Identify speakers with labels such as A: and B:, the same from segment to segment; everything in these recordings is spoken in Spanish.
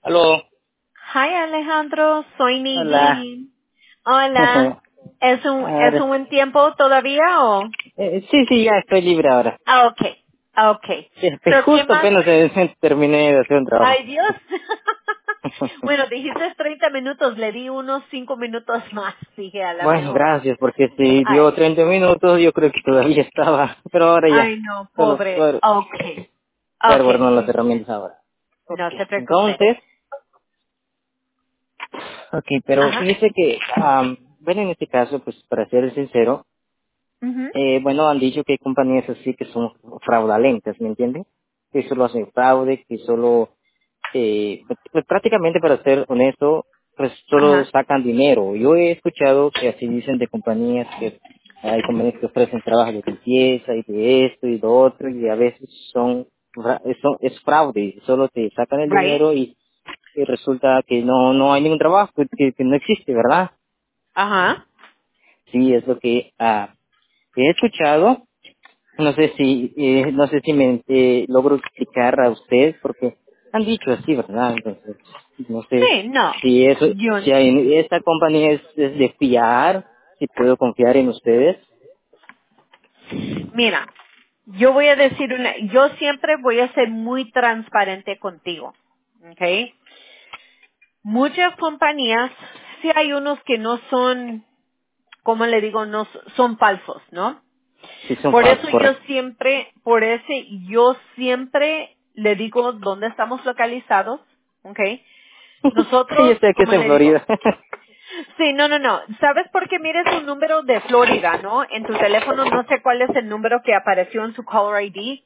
A: Aló,
B: Hi Alejandro, soy
A: hola.
B: Nadine. Hola. ¿Es
A: Ahora,
B: un buen tiempo todavía o?
A: sí, sí, ya estoy libre ahora.
B: Okay. Okay.
A: Sí,
B: So, ¿qué
A: justo
B: más?
A: apenas terminé de hacer un trabajo.
B: Ay, Dios. Bueno, dijiste 30 minutos, le di unos 5 minutos más, dije a lo
A: Bueno,
B: mejor.
A: gracias, porque si dio
B: Ay,
A: 30 minutos, yo creo que todavía estaba, pero ahora ya.
B: ay no,
A: Solo
B: pobre.
A: voy
B: Okay.
A: a
B: Okay.
A: guardar las herramientas ahora. Ok,
B: No se preocupe.
A: entonces, ok, pero
B: Ajá.
A: fíjese que, bueno, en este caso, pues para ser sincero,
B: Mhm.
A: bueno, han dicho que hay compañías así que son fraudulentas, ¿me entiende? Que solo hacen fraude, que solo, pues prácticamente para ser honesto, pues solo
B: Ajá.
A: sacan dinero. Yo he escuchado que así dicen de compañías que hay compañías que ofrecen trabajo de limpieza y de esto y de otro y a veces es fraude, solo te sacan el
B: Right.
A: dinero y resulta que no hay ningún trabajo, que no existe, ¿verdad?
B: Ajá.
A: Sí, es lo que he escuchado. No sé si me logro explicar a usted porque han dicho así, ¿verdad? Entonces, no sé
B: Sí, no.
A: si eso,
B: Yo
A: si esta compañía es de fiar, si puedo confiar en ustedes.
B: Mira, yo voy a decir yo siempre voy a ser muy transparente contigo, ¿ok? Muchas compañías, sí hay unos que no son, como le digo, no son falsos, ¿no?
A: Si son falsos, correcto.
B: Por eso yo siempre le digo dónde estamos localizados, ¿ok?
A: Sí, yo
B: Nosotros,
A: sé que es
B: como
A: en
B: le digo,
A: Florida.
B: sí, no. ¿Sabes por qué mires un número de Florida, no? En tu teléfono no sé cuál es el número que apareció en su caller ID.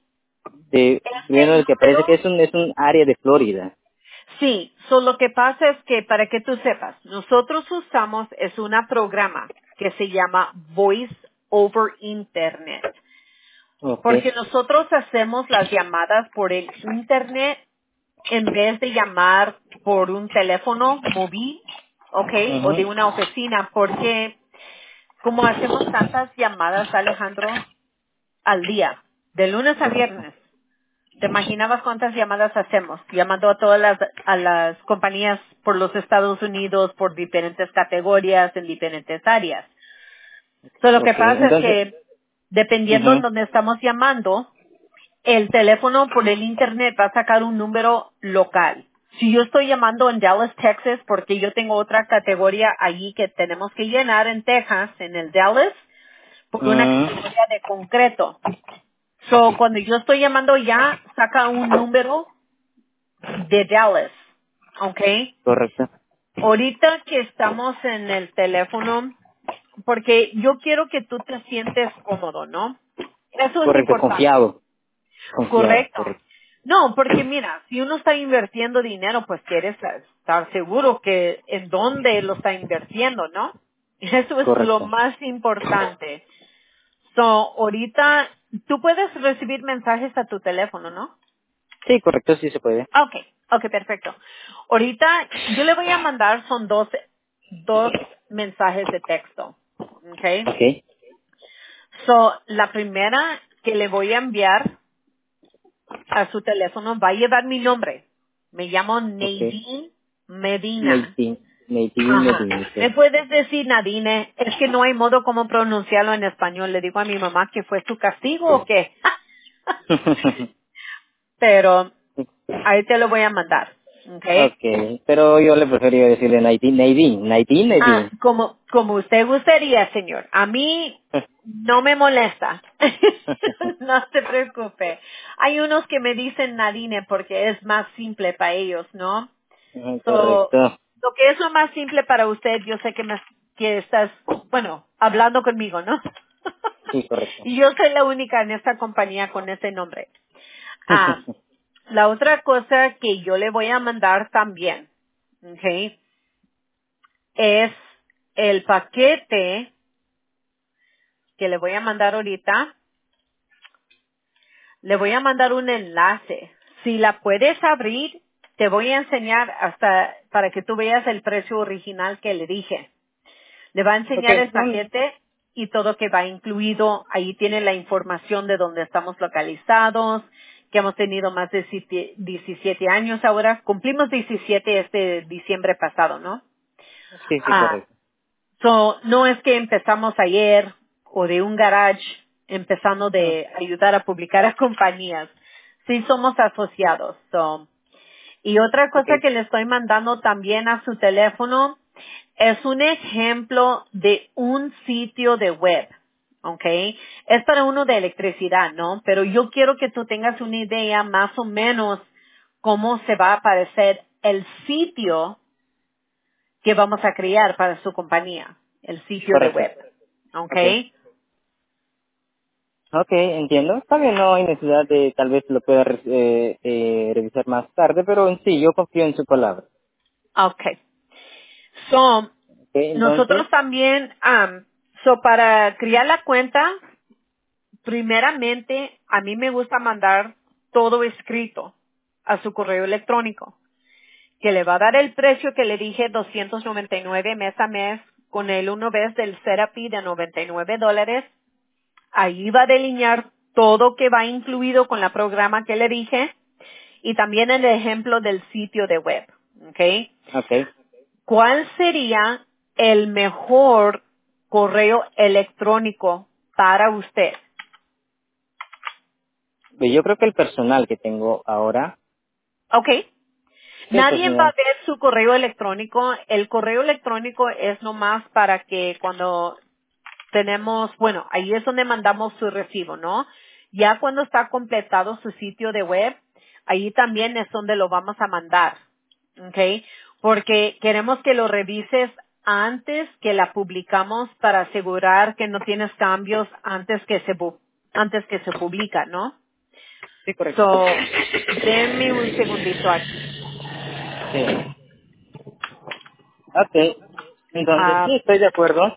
B: Ese
A: Primero el que parece que
B: número,
A: es un área de Florida.
B: sí, lo que pasa es que para que tú sepas, nosotros usamos es una programa que se llama Voice over Internet,
A: Ok.
B: porque nosotros hacemos las llamadas por el Internet en vez de llamar por un teléfono móvil, ¿ok? O de
A: Ujú.
B: una oficina, porque como hacemos tantas llamadas, Alejandro, al día, de lunes a
A: Correcto.
B: viernes, ¿te imaginabas cuántas llamadas hacemos? Llamando a todas a las compañías por los Estados Unidos, por diferentes categorías, en diferentes áreas. Lo que
A: Ok,
B: pasa es
A: entonces,
B: que, dependiendo en
A: ujú,
B: dónde estamos llamando, el teléfono por el Internet va a sacar un número local. Si yo estoy llamando en Dallas, Texas, porque yo tengo otra categoría allí que tenemos que llenar en Texas, en el Dallas, por una
A: mm,
B: categoría de concreto. Cuando yo estoy llamando ya, saca un número de Dallas, ¿ok?
A: correcto,
B: Ahorita que estamos en el teléfono, porque yo quiero que tú te sientes cómodo, ¿no? Eso es
A: correcto,
B: importante,
A: confiado,
B: ¿correcto?
A: correcto,
B: No, porque mira, si uno está invirtiendo dinero, pues quieres estar seguro que en dónde lo está invirtiendo, ¿no? Eso es lo
A: correcto.
B: más importante. Ahorita tú puedes recibir mensajes a tu teléfono, ¿no?
A: Sí, correcto, sí se puede.
B: Okay, perfecto. Ahorita yo le voy a mandar son dos mensajes de texto. Okay.
A: Ok,
B: La primera que le voy a enviar a su teléfono va a llevar mi nombre. Me llamo
A: ok.
B: Nadine Medina.
A: Nadine, Nadine,
B: Ajá.
A: Nadine,
B: Me
A: ok.
B: puedes decir Nadine, es que no hay modo como pronunciarlo en español. Le digo a mi mamá que fue su castigo o qué. Pero ahí te lo voy a mandar. Okay.
A: Ok, pero yo le prefería decirle Nadine, Nadine, Nadine,
B: Ah,
A: Nadine.
B: como usted gustaría, señor. A mí no me molesta. No se preocupe. Hay unos que me dicen Nadine porque es más simple para ellos, ¿no? So,
A: Correcto,
B: lo que es lo más simple para usted, yo sé que estás, bueno, hablando conmigo, ¿no?
A: sí, correcto.
B: Y yo soy la única en esta compañía con ese nombre. Ah, la otra cosa que yo le voy a mandar también, ¿ok? Es el paquete que le voy a mandar ahorita. Le voy a mandar un enlace. Si la puedes abrir, te voy a enseñar hasta para que tú veas el precio original que le dije. Le va a
A: Ok,
B: enseñar el
A: no,
B: paquete y todo que va incluido. Ahí tiene la información de dónde estamos localizados, que hemos tenido más de 17 años ahora. Cumplimos 17 este diciembre pasado, ¿no?
A: Sí, sí, correcto.
B: No es que empezamos ayer o de un garage empezando
A: Mm,
B: de ayudar a publicar a compañías. Sí somos asociados. Y otra
A: ok,
B: cosa que le estoy mandando también a su teléfono es un ejemplo de un sitio de web. ¿Ok? Es para uno de electricidad, ¿no? Pero yo quiero que tú tengas una idea más o menos cómo se va a aparecer el sitio que vamos a crear para su compañía, el sitio de
A: correcto.
B: web. ¿Ok?
A: Ok. Ok, entiendo. Está bien, no hay necesidad de, tal vez lo pueda revisar más tarde, pero en sí, yo confío en su palabra.
B: Ok. So,
A: Ok, entonces,
B: nosotros también, para crear la cuenta, primeramente, a mí me gusta mandar todo escrito a su correo electrónico, que le va a dar el precio que le dije, 299 mes a mes, con el uno vez del Serapi de $99. Ahí va a delinear todo que va incluido con la programa que le dije y también el ejemplo del sitio de web. ¿Ok?
A: ok.
B: ¿Cuál sería el mejor correo electrónico para usted?
A: Pues yo creo que el personal que tengo ahora,
B: ¿Ok?
A: el
B: Nadie va a
A: personal,
B: ver su correo electrónico. El correo electrónico es nomás para que cuando tenemos, bueno, ahí es donde mandamos su recibo, ¿no? Ya cuando está completado su sitio de web, ahí también es donde lo vamos a mandar, ¿ok? Porque queremos que lo revises antes que la publicamos para asegurar que no tienes cambios antes que se publica, ¿no?
A: sí, correcto.
B: So, denme un segundito aquí.
A: Sí. Ok, entonces sí,
B: Ah,
A: estoy de acuerdo.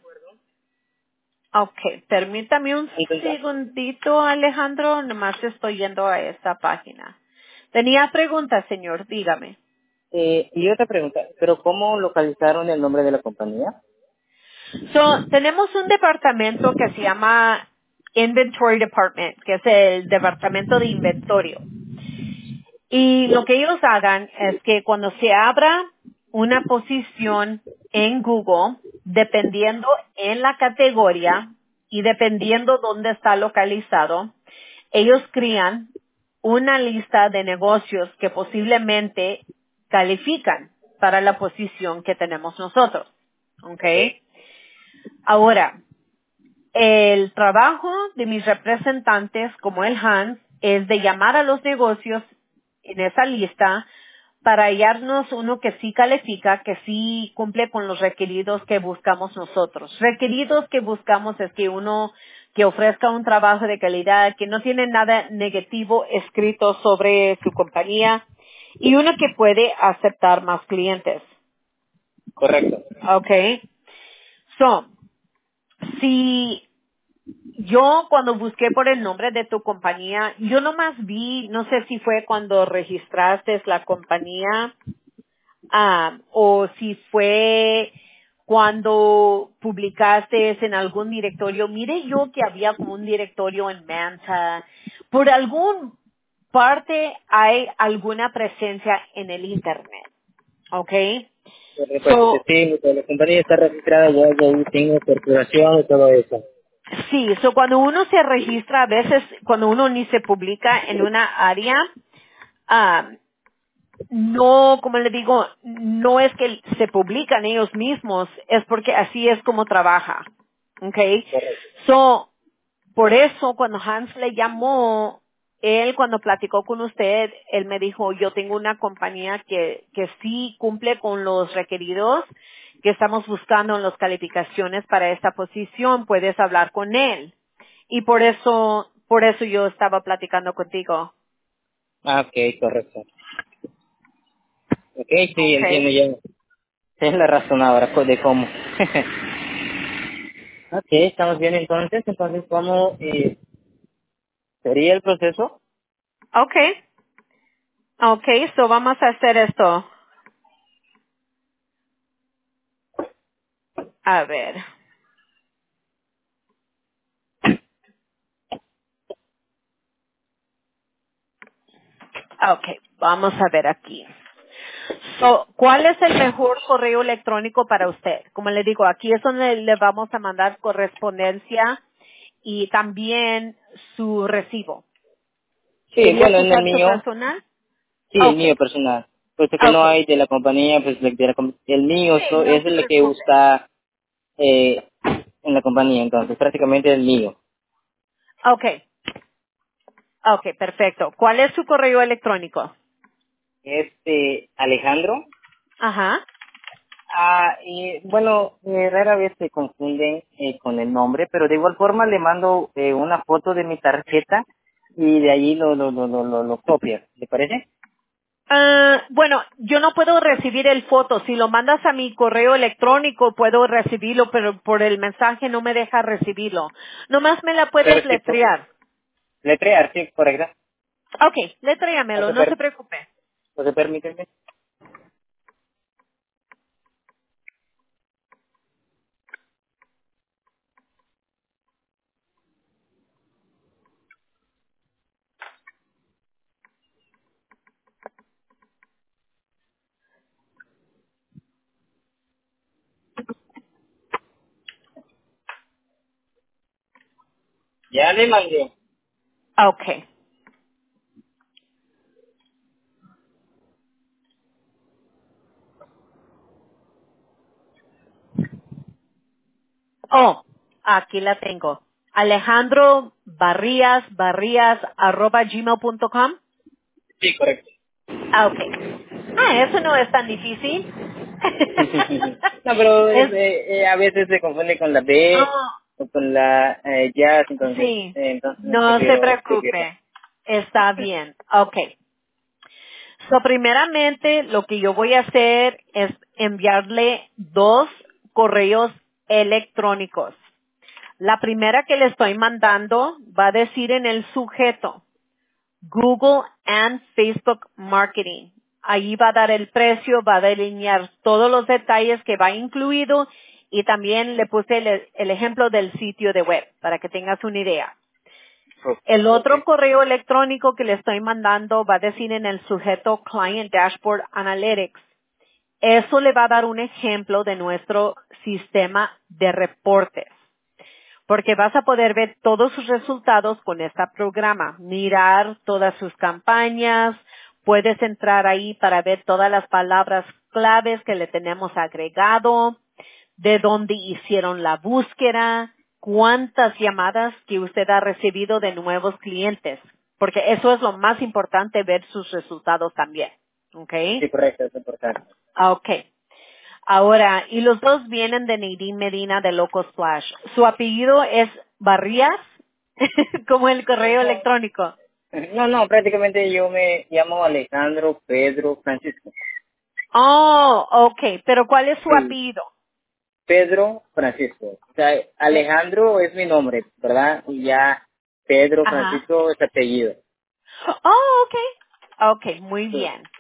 B: ok, permítame un
A: Entonces,
B: segundito, Alejandro, nomás estoy yendo a esta página. Tenía preguntas, señor, dígame.
A: y otra pregunta, ¿pero cómo localizaron el nombre de la compañía?
B: Tenemos un departamento que se llama Inventory Department, que es el departamento de inventario. Y lo que ellos hagan es que cuando se abra una posición en Google, dependiendo en la categoría y dependiendo dónde está localizado, ellos crean una lista de negocios que posiblemente califican para la posición que tenemos nosotros. ¿Ok?
A: Ok,
B: Ahora, el trabajo de mis representantes, como el Hans, es de llamar a los negocios en esa lista para hallarnos uno que sí califica, que sí cumple con los requeridos que buscamos nosotros. Requeridos que buscamos es que uno que ofrezca un trabajo de calidad, que no tiene nada negativo escrito sobre su compañía y uno que puede aceptar más clientes.
A: correcto.
B: Okay. So, si yo cuando busqué por el nombre de tu compañía, yo nomás vi, no sé si fue cuando registraste la compañía, o si fue cuando publicaste en algún directorio. Mire yo que había como un directorio en Manta. Por algún parte hay alguna presencia en el Internet. ¿Ok?
A: Pues
B: So,
A: sí, la compañía está registrada, yo ahí tengo corporación y todo eso.
B: sí, cuando uno se registra, a veces cuando uno ni se publica en una área, ah, no, como le digo, no es que se publican ellos mismos, es porque así es como trabaja. Okay.
A: Correcto.
B: Por eso cuando Hans le llamó, él cuando platicó con usted, él me dijo, yo tengo una compañía que sí cumple con los requeridos que estamos buscando en las calificaciones para esta posición, puedes hablar con él. Y por eso yo estaba platicando contigo.
A: Ah, ok, correcto. Ok, sí, entiendo
B: Okay.
A: ya. Es la razón ahora de cómo. Ok, estamos bien entonces. Entonces, ¿cómo sería el proceso?
B: Okay. Okay, vamos a hacer esto. A ver. Okay, vamos a ver aquí. So, ¿cuál es el mejor correo electrónico para usted? Como le digo, aquí es donde le vamos a mandar correspondencia y también su recibo.
A: Sí,
B: ¿Querías
A: bueno, en el
B: usar su
A: mío,
B: personal?
A: sí, el
B: Okay,
A: mío personal. Puesto que no
B: okay.
A: hay de la compañía, pues el mío
B: Sí, no
A: es
B: se
A: el que
B: preocupe.
A: usa en la compañía, entonces prácticamente el mío.
B: Okay, okay, perfecto. ¿Cuál es su correo electrónico?
A: Alejandro.
B: Ajá.
A: Y bueno, rara vez se confunden con el nombre, pero de igual forma le mando una foto de mi tarjeta y de ahí lo copias, ¿le parece?
B: Bueno, yo no puedo recibir el foto. Si lo mandas a mi correo electrónico, puedo recibirlo, pero por el mensaje no me deja recibirlo. Nomás me la puedes
A: Perfecto.
B: letrear.
A: Letrear, sí, correcto.
B: Ok, letréamelo, no se preocupe.
A: ¿O se permíteme? Ya le mandé.
B: Ok. Oh, aquí la tengo. Alejandro barrias@gmail.com.
A: Sí, correcto.
B: Ah, ok. Eso no es tan difícil.
A: No, pero
B: es,
A: a veces se confunde con la B
B: oh,
A: o con la jazz,
B: sí,
A: entonces me
B: no se
A: prefiero escribirlo.
B: preocupe. Está bien. Ok. So, primeramente, lo que yo voy a hacer es enviarle 2 correos electrónicos. La primera que le estoy mandando va a decir en el sujeto Google and Facebook Marketing. Ahí va a dar el precio, va a delinear todos los detalles que va incluido y también le puse el ejemplo del sitio de web para que tengas una idea. El
A: Ok,
B: otro correo electrónico que le estoy mandando va a decir en el sujeto Client Dashboard Analytics. Eso le va a dar un ejemplo de nuestro sistema de reportes, porque vas a poder ver todos sus resultados con este programa, mirar todas sus campañas, puedes entrar ahí para ver todas las palabras claves que le tenemos agregado, de dónde hicieron la búsqueda, cuántas llamadas que usted ha recibido de nuevos clientes, porque eso es lo más importante, ver sus resultados también. ¿Ok?
A: sí, correcto, es importante.
B: Ok. Ahora, y los dos vienen de Nadine Medina de Loco Splash. Su apellido es Barrías, como el correo electrónico.
A: No, no, prácticamente yo me llamo Alejandro Pedro Francisco.
B: Oh, ok. Pero ¿cuál es su
A: Sí,
B: apellido?
A: Pedro Francisco. O sea, Alejandro es mi nombre, ¿verdad? Y ya Pedro
B: Ajá.
A: Francisco es apellido.
B: Oh, ok. Ok, muy
A: Sí,
B: bien.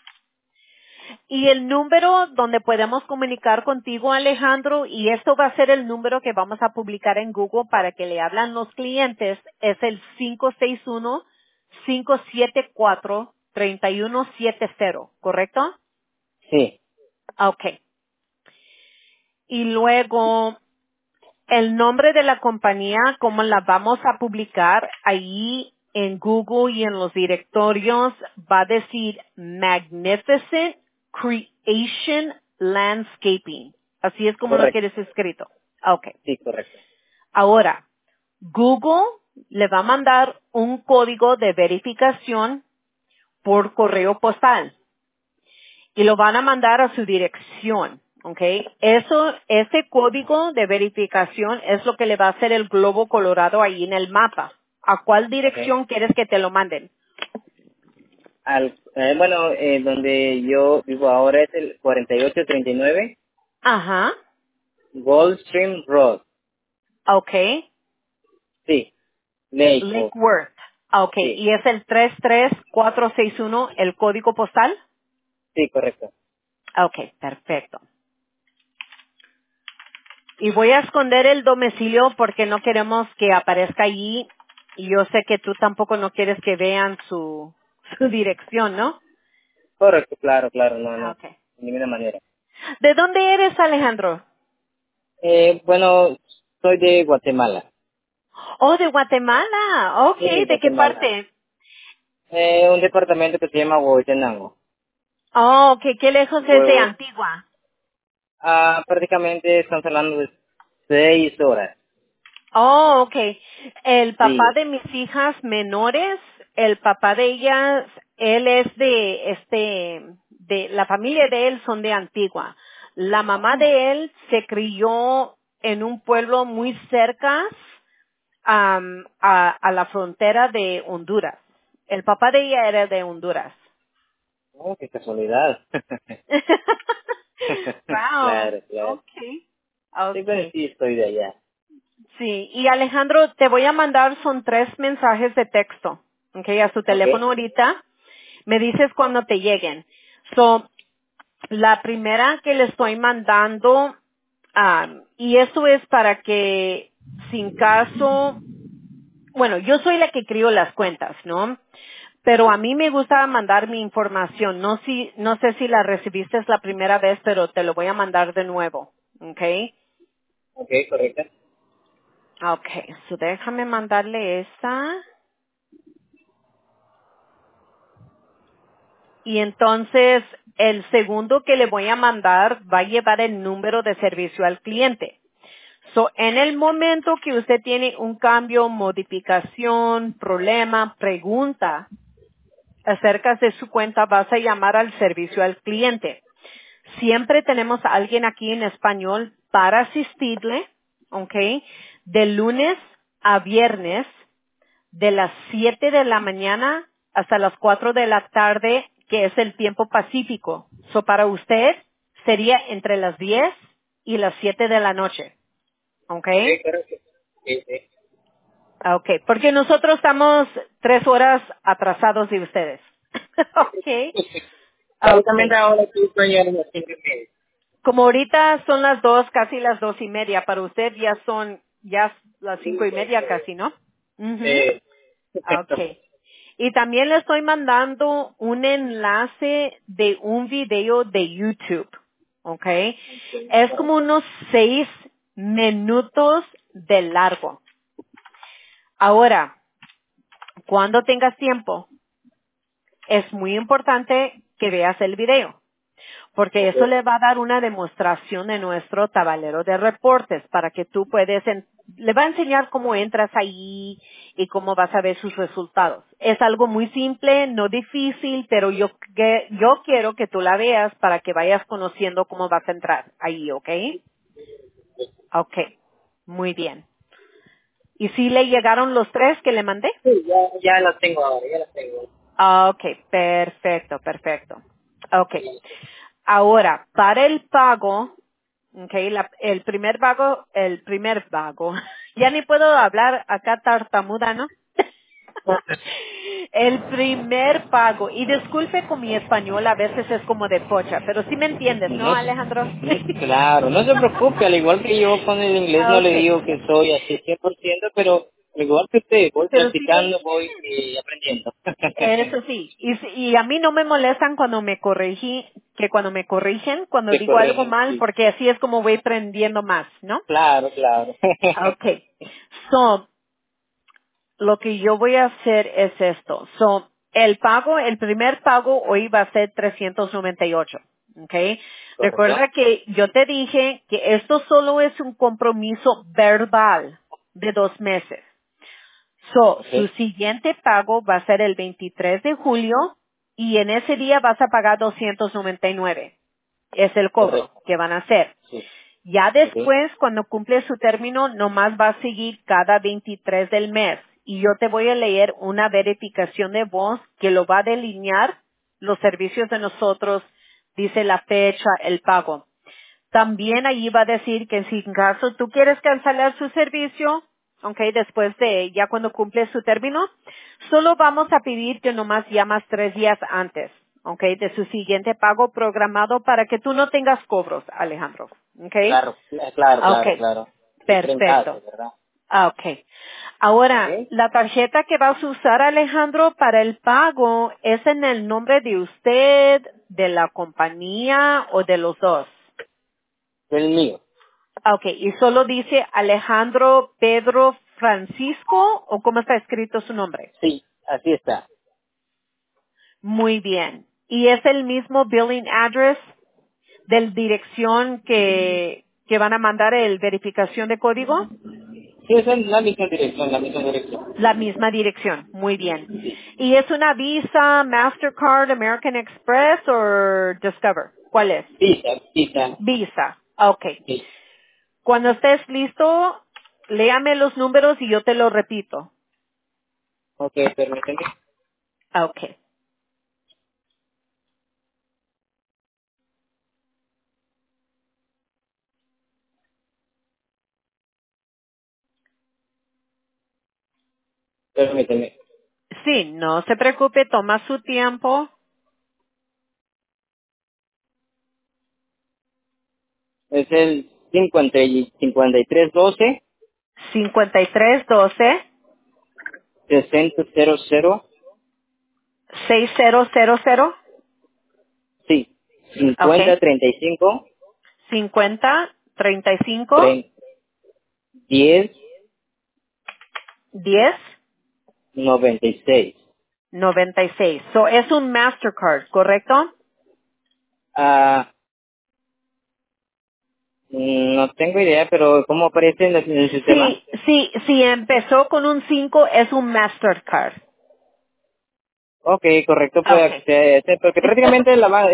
B: Y el número donde podemos comunicar contigo, Alejandro, y esto va a ser el número que vamos a publicar en Google para que le hablan los clientes, es el 561-574-3170, ¿correcto?
A: sí,
B: Ok. Y luego, el nombre de la compañía, como la vamos a publicar ahí en Google y en los directorios, va a decir Magnificent Creation Landscaping. Así es como lo
A: correcto.
B: quieres escrito. Ok.
A: Sí, correcto.
B: Ahora, Google le va a mandar un código de verificación por correo postal y lo van a mandar a su dirección, ¿ok? Ese código de verificación es lo que le va a hacer el globo colorado ahí en el mapa. ¿A cuál
A: Ok.
B: dirección quieres que te lo manden?
A: Bueno, donde yo vivo ahora es el 4839
B: Ajá,
A: Goldstream Road.
B: ok.
A: Sí, Lake
B: Lake
A: Worth.
B: Worth. Ok,
A: Sí,
B: y es el 33461 el código postal.
A: sí, correcto.
B: Ok, perfecto. Y voy a esconder el domicilio porque no queremos que aparezca allí. Y yo sé que tú tampoco no quieres que vean su dirección, ¿no?
A: Correcto, claro, claro, no,
B: Ah,
A: no,
B: okay.
A: de ninguna manera.
B: ¿De dónde eres, Alejandro?
A: Bueno, soy de Guatemala.
B: Oh, de Guatemala. Okay,
A: Sí,
B: ¿de qué
A: Guatemala.
B: parte?
A: Un departamento que se llama Huehuetenango.
B: Oh, okay, ¿qué lejos es de
A: Huehue-
B: Antigua?
A: prácticamente estamos hablando de 6 horas.
B: Oh, okay. El papá
A: Sí.
B: de mis hijas menores, el papá de ellas, él es de la familia de él son de Antigua. La mamá de él se crió en un pueblo muy cerca a la frontera de Honduras. El papá de ella era de Honduras.
A: Oh, qué casualidad.
B: Wow,
A: Claro, claro.
B: okay,
A: Sí, bueno,
B: okay.
A: sí, estoy de allá.
B: Sí, y Alejandro, te voy a mandar, son 3 mensajes de texto, okay, a su
A: ¿Ok?
B: teléfono ahorita. Me dices cuando te lleguen. So, la primera que le estoy mandando, y esto es para que, sin caso, bueno, yo soy la que crío las cuentas, ¿no? Pero a mí me gusta mandar mi información. No sé si la recibiste la primera vez, pero te lo voy a mandar de nuevo, ¿ok?
A: Ok, correcto.
B: Okay, so déjame mandarle esa. Y entonces el segundo que le voy a mandar va a llevar el número de servicio al cliente. So, en el momento que usted tiene un cambio, modificación, problema, pregunta acerca de su cuenta, vas a llamar al servicio al cliente. Siempre tenemos a alguien aquí en español para asistirle, ¿ok? De lunes a viernes, de las 7 de la mañana hasta las 4 de la tarde, que es el tiempo pacífico. So, para usted sería entre las 10 y las 7 de la noche, ¿ok?
A: Ok, correcto. Sí, sí.
B: Ok, porque nosotros estamos 3 horas atrasados de ustedes. Ok, ok.
A: Básicamente ahora tú estoy a las 5:30.
B: Como ahorita son las 2, casi las 2:30, para usted ya las 5:30 casi, ¿no? Ujú.
A: Eh,
B: Okay. Y también le estoy mandando un enlace de un video de YouTube. Okay. Es como unos 6 minutos de largo. Ahora, cuando tengas tiempo, es muy importante que veas el video. Porque
A: ok,
B: eso le va a dar una demostración de nuestro tablero de reportes para que tú le va a enseñar cómo entras ahí y cómo vas a ver sus resultados. Es algo muy simple, no difícil, pero yo quiero que tú la veas para que vayas conociendo cómo vas a entrar ahí, ¿ok? Ok, muy bien. ¿Y si le llegaron los 3 que le mandé?
A: sí, ya las tengo ahora, ya las tengo.
B: Ah, ok, perfecto, perfecto. Ok. Ahora, para el pago, okay, el primer pago, ya ni puedo hablar acá tartamuda, ¿no? El primer pago, y disculpe con mi español, a veces es como de pocha, pero sí me entiendes, ¿no,
A: No,
B: Alejandro?
A: claro, no se preocupe, al igual que yo con el inglés
B: Ah,
A: no le
B: ok.
A: digo que soy así 100%, pero al igual que usted, voy
B: Pero sí me,
A: practicando, voy aprendiendo.
B: eso sí, y a mí no me molestan cuando me corrigen, cuando
A: Te
B: digo algo
A: corrigen,
B: mal,
A: sí.
B: porque así es como voy aprendiendo más, ¿no?
A: Claro, claro.
B: Okay. So, lo que yo voy a hacer es esto. So, el primer pago hoy va a ser 398. Okay.
A: Correcto.
B: Recuerda que yo te dije que esto solo es un compromiso verbal de 2 meses. So,
A: Ok,
B: su siguiente pago va a ser el 23 de julio y en ese día vas a pagar 299. Es el cobro
A: correcto.
B: que van a hacer.
A: Sí.
B: Ya
A: Ok,
B: después, cuando cumple su término, nomás va a seguir cada 23 del mes. Y yo te voy a leer una verificación de voz que lo va a delinear los servicios de nosotros, dice la fecha, el pago. También allí va a decir que si en caso tú quieres cancelar su servicio, ok, después de ya cuando cumple su término, solo vamos a pedir que nomás llamas 3 días antes, ok, de su siguiente pago programado para que tú no tengas cobros, Alejandro, ok.
A: claro, claro,
B: Ok,
A: claro, claro. Siempre en caso,
B: perfecto.
A: ¿verdad?
B: Ah, ok. Ahora,
A: ¿Ok?
B: la tarjeta que vas a usar, Alejandro, para el pago, ¿es en el nombre de usted, de la compañía o de los dos?
A: El mío.
B: Ah, ok. ¿Y solo dice Alejandro Pedro Francisco o cómo está escrito su nombre?
A: Sí, así está.
B: Muy bien. ¿Y es el mismo billing address del dirección que van a mandar el verificación de código?
A: Sí, es en la misma dirección, la misma dirección.
B: La misma dirección. Muy bien. ¿Y es una Visa, Mastercard, American Express o Discover? ¿Cuál es?
A: Pisa, pisa.
B: Visa. Ok.
A: Sí.
B: Cuando estés listo, léame los números y yo te los repito.
A: Ok, permíteme.
B: Ok.
A: Permíteme.
B: Sí, no se preocupe, toma su tiempo.
A: Es el 5312
B: 5312
A: 6000.
B: 6000.
A: Sí.
B: Ok.
A: 5035
B: 5035
A: 10
B: 10
A: 96.
B: 96. So, es un Mastercard, ¿correcto?
A: Ah, no tengo idea, pero ¿cómo aparece en el sistema?
B: Sí, sí, si empezó con un 5 es un Mastercard.
A: Ok, correcto, pues,
B: Okay.
A: porque prácticamente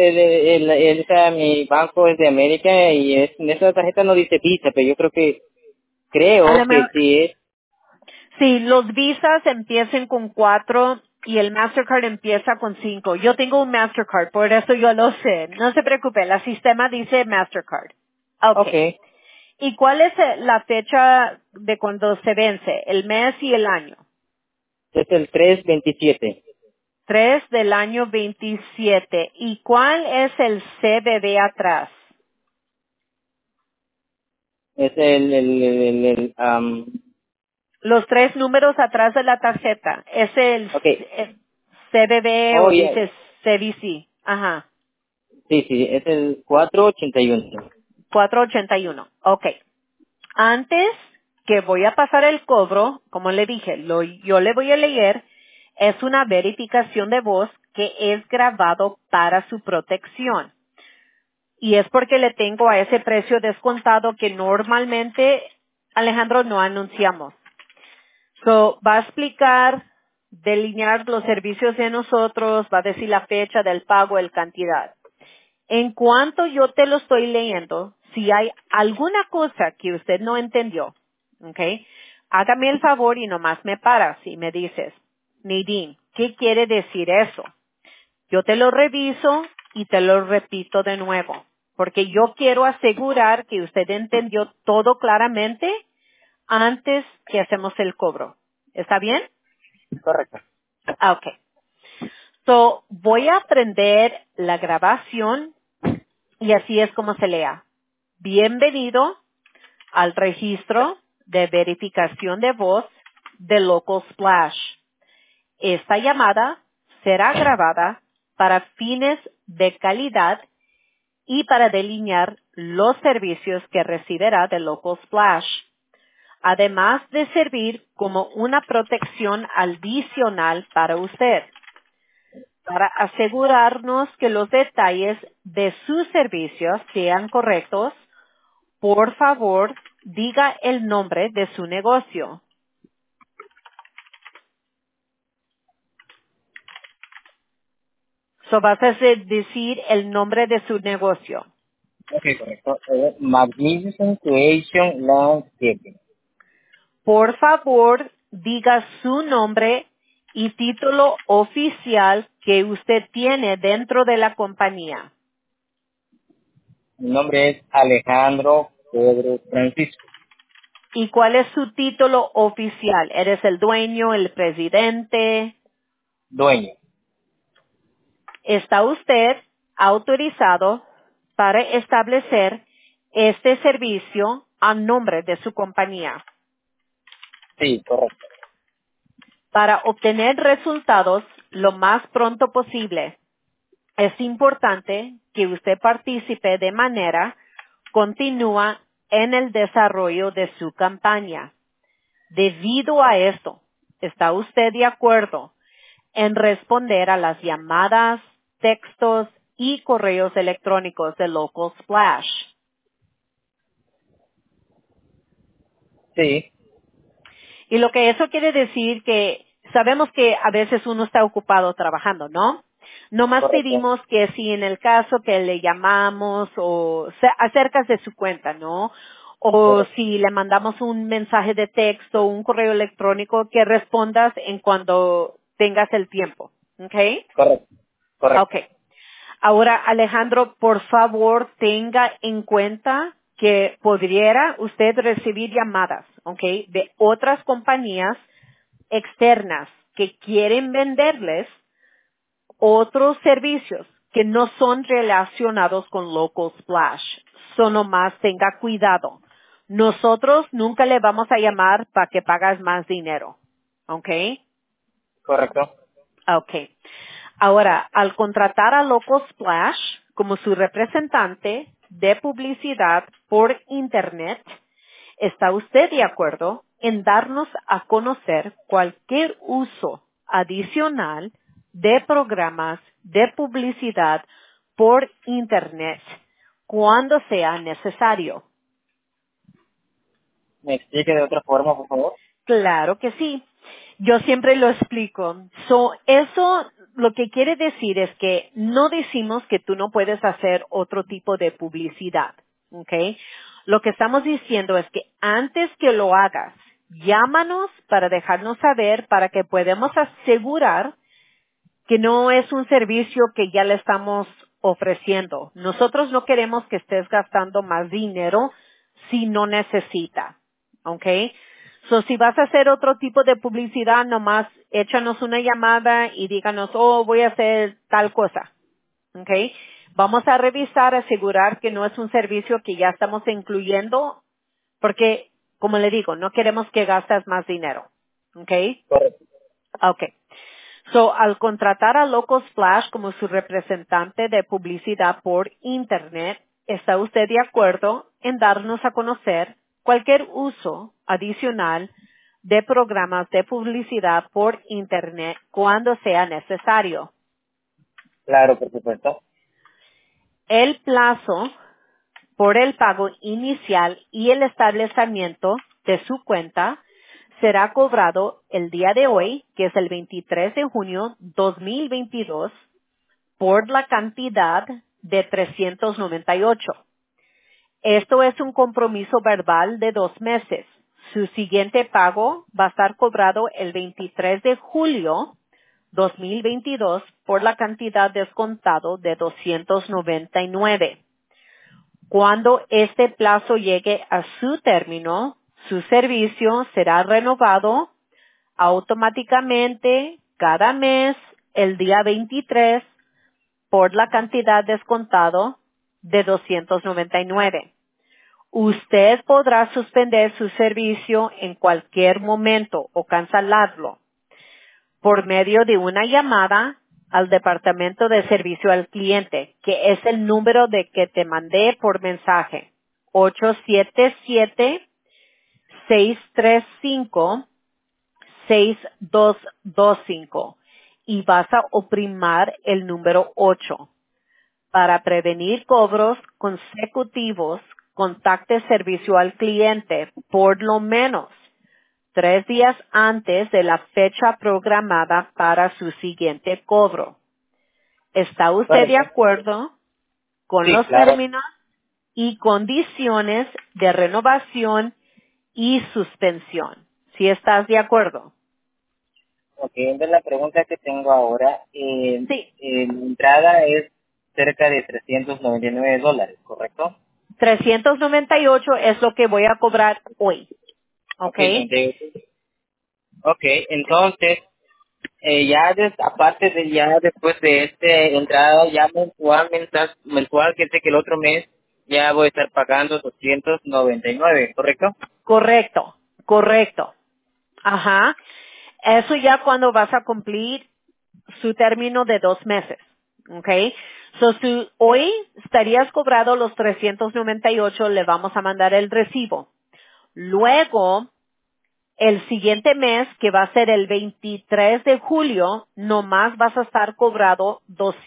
A: mi banco es de América y en esa tarjeta no dice Visa, pero yo
B: A
A: creo
B: lo
A: que
B: mejor,
A: sí es.
B: sí, los visas empiezan con 4 y el Mastercard empieza con 5. Yo tengo un Mastercard, por eso yo lo sé. No se preocupe, el sistema dice Mastercard.
A: Ok,
B: Okay. ¿Y cuál es la fecha de cuando se vence? El mes y el año.
A: es el 327.
B: 3 del año 27. ¿Y cuál es el CBB atrás?
A: Es
B: Los 3 números atrás de la tarjeta. ¿Es
A: ok,
B: el CBB
A: oh,
B: o
A: yeah.
B: dice CBC? Ajá.
A: Sí, sí, es el 481.
B: 481. Ok. Antes que voy a pasar el cobro, como le dije, yo le voy a leer, es una verificación de voz que es grabado para su protección. Y es porque le tengo a ese precio descontado que normalmente, Alejandro, no anunciamos. So, va a explicar, delinear los servicios de nosotros, va a decir la fecha del pago, el cantidad. En cuanto yo te lo estoy leyendo, si hay alguna cosa que usted no entendió, ¿ok? Hágame el favor y nomás me paras y me dices, Nadine, ¿qué quiere decir eso? Yo te lo reviso y te lo repito de nuevo, porque yo quiero asegurar que usted entendió todo claramente antes que hacemos el cobro. ¿Está bien?
A: Correcto.
B: Ah, ok. So, voy a aprender la grabación y así es como se lea. Bienvenido al registro de verificación de voz de Local Splash. Esta llamada será grabada para fines de calidad y para delinear los servicios que recibirá de Local Splash, además de servir como una protección adicional para usted. Para asegurarnos que los detalles de sus servicios sean correctos, por favor, diga el nombre de su negocio. So vas a decir el nombre de su negocio.
A: Ok, correcto. Magnificent Creation Landscaping.
B: Por favor, diga su nombre y título oficial que usted tiene dentro de la compañía.
A: Mi nombre es Alejandro Pedro Francisco,
B: ¿Y cuál es su título oficial? ¿Eres el dueño, el presidente?
A: dueño.
B: ¿Está usted autorizado para establecer este servicio a nombre de su compañía?
A: Sí, correcto.
B: Para obtener resultados lo más pronto posible, es importante que usted participe de manera continua en el desarrollo de su campaña. Debido a esto, ¿está usted de acuerdo en responder a las llamadas, textos y correos electrónicos de Local Splash?
A: Sí,
B: Y lo que eso quiere decir que sabemos que a veces uno está ocupado trabajando, ¿no? Nomás
A: correcto.
B: pedimos que si en el caso que le llamamos o acerca de su cuenta, ¿no? O
A: Correcto.
B: si le mandamos un mensaje de texto, un correo electrónico, que respondas en cuando tengas el tiempo. ¿Ok?
A: Correcto. Correcto.
B: Ok. Ahora, Alejandro, por favor, tenga en cuenta que podría usted recibir llamadas, ¿ok? De otras compañías externas que quieren venderles otros servicios que no son relacionados con Local Splash. Solo más tenga cuidado. Nosotros nunca le vamos a llamar para que pagas más dinero, ¿ok?
A: Correcto.
B: Ok. Ahora, al contratar a Local Splash como su representante de publicidad por Internet, ¿está usted de acuerdo en darnos a conocer cualquier uso adicional de programas de publicidad por Internet cuando sea necesario?
A: ¿Me explique de otra forma, por favor?
B: Claro que sí. Yo siempre lo explico. Eso lo que quiere decir es que no decimos que tú no puedes hacer otro tipo de publicidad, ¿ok? Lo que estamos diciendo es que antes que lo hagas, llámanos para dejarnos saber para que podamos asegurar que no es un servicio que ya le estamos ofreciendo. Nosotros no queremos que estés gastando más dinero si no necesita. ¿Ok? So, si vas a hacer otro tipo de publicidad, nomás échanos una llamada y díganos, oh, voy a hacer tal cosa. ¿Ok? Vamos a revisar, asegurar que no es un servicio que ya estamos incluyendo, porque, como le digo, no queremos que gastes más dinero. ¿Ok?
A: Correcto.
B: Ok. Al contratar a Local Splash como su representante de publicidad por Internet, ¿está usted de acuerdo en darnos a conocer cualquier uso adicional de programas de publicidad por Internet cuando sea necesario?
A: Claro, por supuesto.
B: El plazo por el pago inicial y el establecimiento de su cuenta será cobrado el día de hoy, que es el 23 de junio 2022, por la cantidad de 398. Esto es un compromiso verbal de 2 meses. Su siguiente pago va a estar cobrado el 23 de julio 2022 por la cantidad descontado de 299. Cuando este plazo llegue a su término, su servicio será renovado automáticamente cada mes el día 23 por la cantidad descontado de 299. Usted podrá suspender su servicio en cualquier momento o cancelarlo por medio de una llamada al Departamento de Servicio al Cliente, que es el número de que te mandé por mensaje. 877-635-6225. Y vas a oprimir el número 8. Para prevenir cobros consecutivos, contacte servicio al cliente por lo menos 3 días antes de la fecha programada para su siguiente cobro. ¿Está usted de
A: Correcto.
B: acuerdo con
A: Sí,
B: los
A: claro.
B: términos y condiciones de renovación y suspensión? ¿Si estás de acuerdo?
A: Ok, entonces la pregunta que tengo ahora,
B: Sí.
A: la entrada es cerca de $399, ¿correcto?
B: 398 es lo que voy a cobrar hoy.
A: Ok,
B: ¿Ok?
A: entonces, aparte de ya después de este entrada ya mensual, que sé que el otro mes ya voy a estar pagando 299, ¿correcto?
B: Correcto. Correcto. Ajá. Eso ya cuando vas a cumplir su término de 2 meses. ¿Ok? So, si hoy estarías cobrado los 398, le vamos a mandar el recibo. Luego, el siguiente mes, que va a ser el 23 de julio, nomás vas a estar cobrado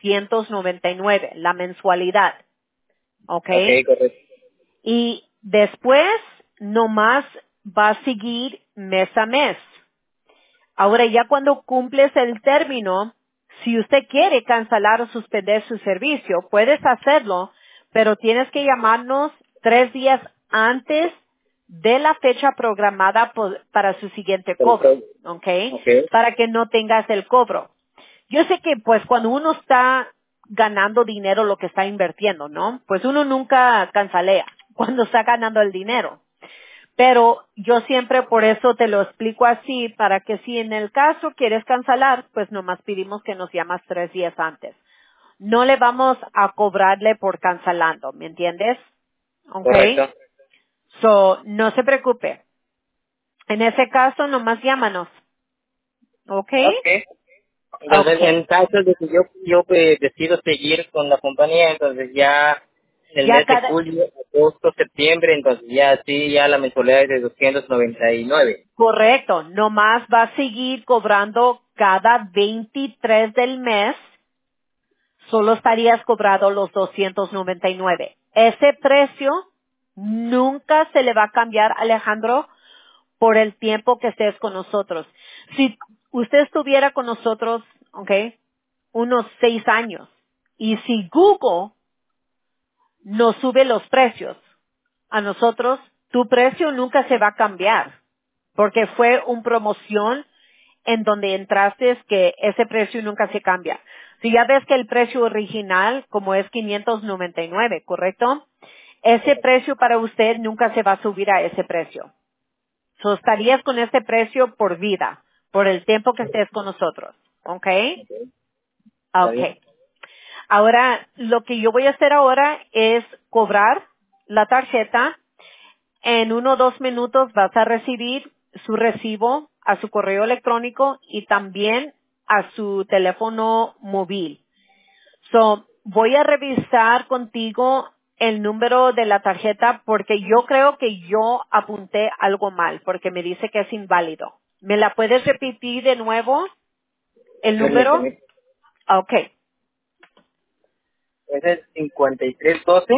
B: 299, la mensualidad. ¿Ok?
A: Ok, correcto.
B: Y después, nomás va a seguir mes a mes. Ahora ya cuando cumples el término, si usted quiere cancelar o suspender su servicio, puedes hacerlo, pero tienes que llamarnos 3 días antes de la fecha programada para su siguiente cobro,
A: Perfecto.
B: ¿ok?
A: Ok,
B: Para que no tengas el cobro. Yo sé que pues cuando uno está ganando dinero lo que está invirtiendo, ¿no? Pues uno nunca cancelea cuando está ganando el dinero. Pero yo siempre por eso te lo explico así, para que si en el caso quieres cancelar, pues nomás pedimos que nos llamas 3 días antes. No le vamos a cobrarle por cancelando, ¿me entiendes? ¿Ok?
A: correcto.
B: So, no se preocupe. En ese caso, nomás llámanos. ¿Ok?
A: Ok.
B: Ok.
A: Entonces, en caso de que yo decido seguir con la compañía, entonces ya en el
B: Ya
A: mes de
B: cada,
A: julio, agosto, septiembre, entonces ya sí, ya la mensualidad es de 299.
B: correcto, nomás va a seguir cobrando cada 23 del mes. Solo estarías cobrado los 299. Ese precio nunca se le va a cambiar, Alejandro, por el tiempo que estés con nosotros. Si usted estuviera con nosotros, ¿ok? Unos 6 años, y si Google nos sube los precios a nosotros, tu precio nunca se va a cambiar, porque fue una promoción en donde entraste es que ese precio nunca se cambia. Si ya ves que el precio original, como es 599, ¿correcto? Ese precio para usted nunca se va a subir a ese precio. So, estarías con ese precio por vida, por el tiempo que estés con nosotros. ¿Ok?
A: ¿Está bien?
B: Ok. Ahora, lo que yo voy a hacer ahora es cobrar la tarjeta. En 1 o 2 minutos vas a recibir su recibo a su correo electrónico y también a su teléfono móvil. So, voy a revisar contigo el número de la tarjeta porque yo creo que yo apunté algo mal porque me dice que es inválido. ¿Me la puedes repetir de nuevo el número?
A: Permíteme.
B: Ok.
A: Ese es 5312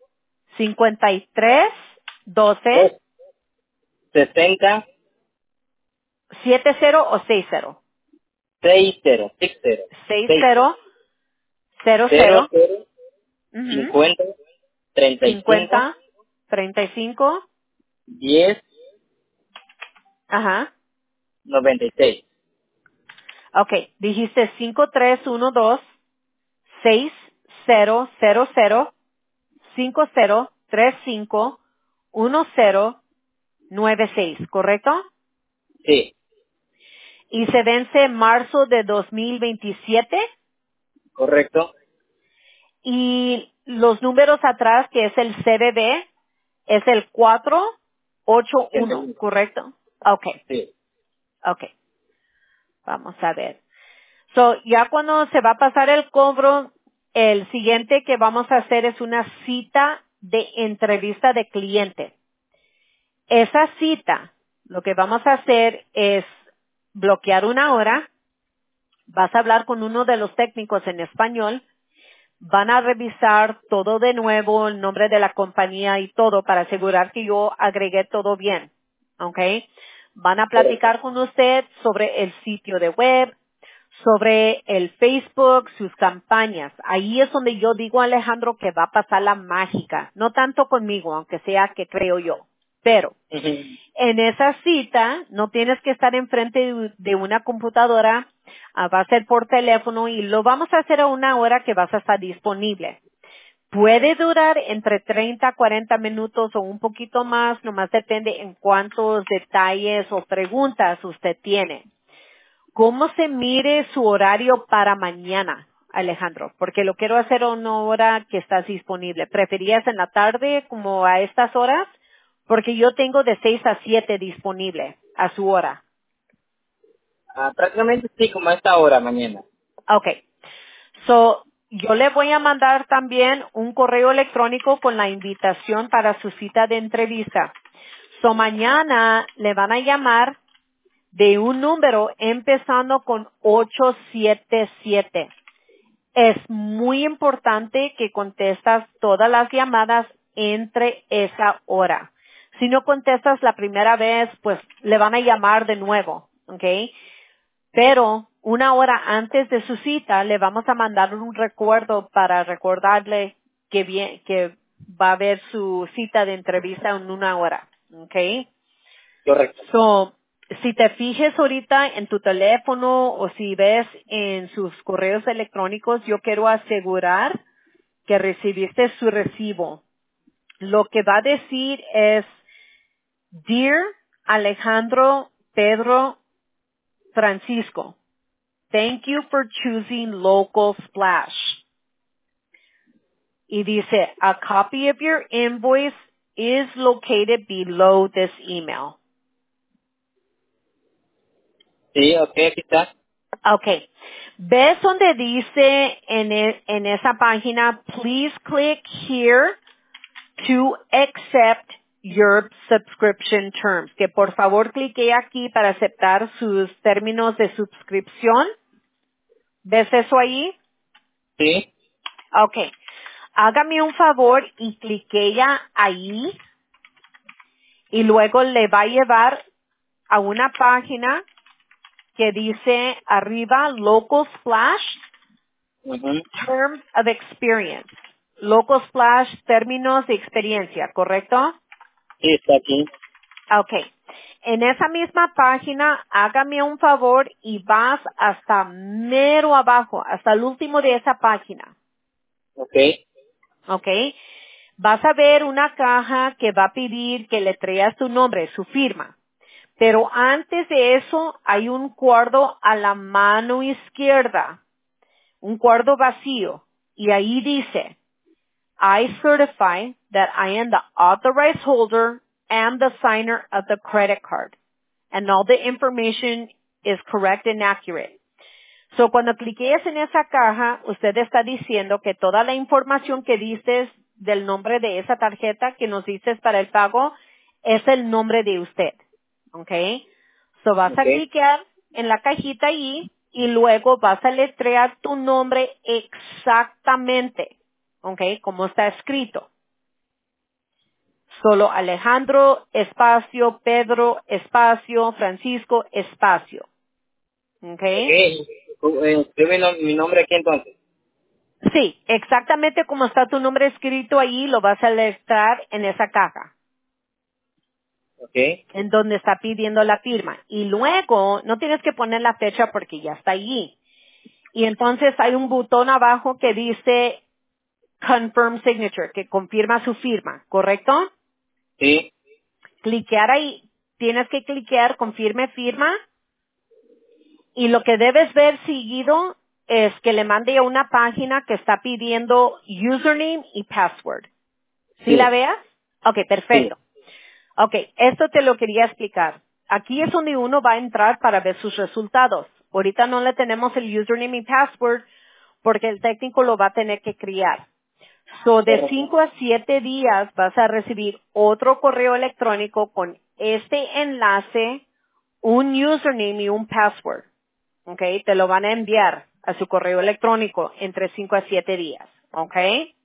B: 53 12
A: 60
B: 70 o 60.
A: 60 60
B: 60
A: 0
B: 00
A: 0
B: ujú,
A: 50 35
B: 50 35.
A: 10
B: Ajá.
A: 96.
B: Ok. Dijiste 5312 6000 5035 1096, ¿correcto?
A: Sí,
B: Y se vence marzo de 2027
A: correcto.
B: y los números atrás, que es el CBB, es el 481,
A: 81.
B: ¿correcto? Ok,
A: Sí,
B: ok. Vamos a ver. So, ya cuando se va a pasar el cobro, el siguiente que vamos a hacer es una cita de entrevista de cliente. Esa cita, lo que vamos a hacer es bloquear una hora, vas a hablar con uno de los técnicos en español, van a revisar todo de nuevo, el nombre de la compañía y todo para asegurar que yo agregué todo bien. ¿Ok? Van a
A: correcto.
B: platicar con usted sobre el sitio de web, sobre el Facebook, sus campañas. Ahí es donde yo digo, Alejandro, que va a pasar la mágica. No tanto conmigo, aunque sea que creo yo. Pero
A: Ujú.
B: en esa cita no tienes que estar enfrente de una computadora, va a ser por teléfono y lo vamos a hacer a una hora que vas a estar disponible. Puede durar entre 30 a 40 minutos o un poquito más, nomás depende en cuántos detalles o preguntas usted tiene. ¿Cómo se mire su horario para mañana, Alejandro? Porque lo quiero hacer a una hora que estás disponible. ¿Preferías en la tarde como a estas horas? Porque yo tengo de 6 a 7 disponible a su hora.
A: Prácticamente sí, como a esta hora mañana.
B: Okay. So, yo le voy a mandar también un correo electrónico con la invitación para su cita de entrevista. So, mañana le van a llamar de un número empezando con 877. Es muy importante que contestas todas las llamadas entre esa hora. Si no contestas la primera vez, pues le van a llamar de nuevo, ¿ok? Pero una hora antes de su cita le vamos a mandar un recuerdo para recordarle que va a haber su cita de entrevista en una hora, ¿ok?
A: Correcto.
B: So, si te fijes ahorita en tu teléfono o si ves en sus correos electrónicos, yo quiero asegurar que recibiste su recibo. Lo que va a decir es, Dear Alejandro Pedro Francisco, thank you for choosing Local Splash. Y dice, a copy of your invoice is located below this email.
A: Sí, ok, aquí está.
B: Okay. ¿Ves donde dice en esa página, please click here to accept your subscription terms? Que por favor clique aquí para aceptar sus términos de suscripción. ¿Ves eso ahí?
A: Sí.
B: Okay. Hágame un favor y clique ya ahí y luego le va a llevar a una página que dice arriba Local Splash
A: Ujú.
B: Terms of Experience. Local Splash, términos de experiencia, ¿correcto?
A: Sí, está aquí.
B: Okay. En esa misma página, hágame un favor y vas hasta mero abajo, hasta el último de esa página.
A: Ok.
B: Okay. Vas a ver una caja que va a pedir que le traigas tu nombre, su firma. Pero antes de eso, hay un cuadro a la mano izquierda, un cuadro vacío. Y ahí dice, I certify that I am the authorized holder and the signer of the credit card, and all the information is correct and accurate. So, cuando cliques en esa caja, usted está diciendo que toda la información que dices del nombre de esa tarjeta que nos dices para el pago es el nombre de usted. ¿Ok? So, vas
A: Ok.
B: a clicar en la cajita ahí y luego vas a letrear tu nombre exactamente. ¿Ok? Como está escrito. Solo Alejandro, espacio, Pedro, espacio, Francisco, espacio. ¿Ok?
A: Ok. Escribe mi nombre aquí entonces.
B: Sí, exactamente como está tu nombre escrito ahí, lo vas a letrar en esa caja,
A: Ok.
B: en donde está pidiendo la firma. Y luego, no tienes que poner la fecha porque ya está allí. Y entonces hay un botón abajo que dice Confirm Signature, que confirma su firma, ¿correcto?
A: Sí.
B: Cliquear ahí, tienes que cliquear confirme firma y lo que debes ver seguido es que le mande a una página que está pidiendo username y password. ¿Sí la
A: Sí.
B: veas? Ok,
A: Sí.
B: perfecto. Ok, esto te lo quería explicar. Aquí es donde uno va a entrar para ver sus resultados. Ahorita no le tenemos el username y password porque el técnico lo va a tener que crear. So, de
A: Correcto.
B: 5 a 7 días vas a recibir otro correo electrónico con este enlace, un username y un password. Ok, te lo van a enviar a su correo electrónico entre 5 a 7 días. Ok,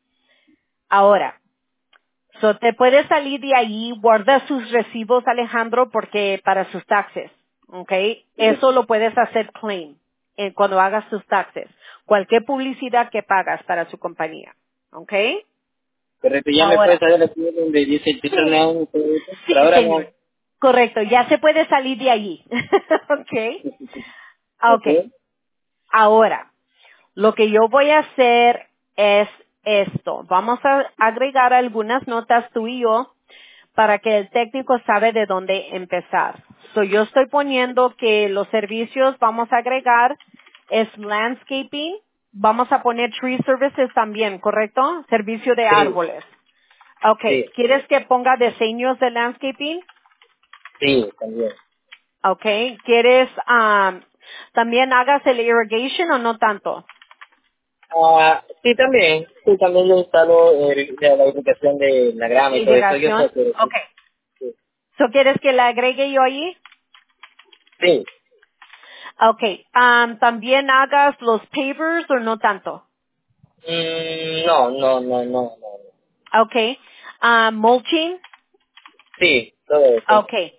B: ahora, so, te puedes salir de ahí, guarda sus recibos, Alejandro, porque para sus taxes, ¿ok? Eso lo puedes hacer claim cuando hagas tus taxes. Cualquier publicidad que pagas para su compañía, ¿ok?
A: Correcto. Ya me puedes
B: Ahora,
A: saber aquí donde dice el
B: sí,
A: username y todo eso. Pero
B: sí,
A: ahora no.
B: señor. Correcto, ya se puede salir de allí, ¿ok? Ok,
A: Ok.
B: ahora, lo que yo voy a hacer es esto. Vamos a agregar algunas notas tú y yo para que el técnico sabe de dónde empezar. So, yo estoy poniendo que los servicios vamos a agregar es landscaping, vamos a poner tree services también, ¿correcto? Servicio de
A: Sí.
B: árboles. Okay,
A: Sí.
B: ¿quieres que ponga diseños de landscaping?
A: Sí, también.
B: Okay, ¿quieres ¿También hagas el irrigation o no tanto?
A: Sí, también. Sí, también yo instalo la aplicación de la grama y todo eso. Yo sé
B: Irrigación.
A: hacer eso.
B: Okay.
A: Sí.
B: ¿So quieres que la agregue yo allí?
A: Sí.
B: Okay. ¿También hagas los pavers o no tanto?
A: No, no, no, no, no.
B: Okay. Mulching.
A: Sí, todo eso.
B: Okay.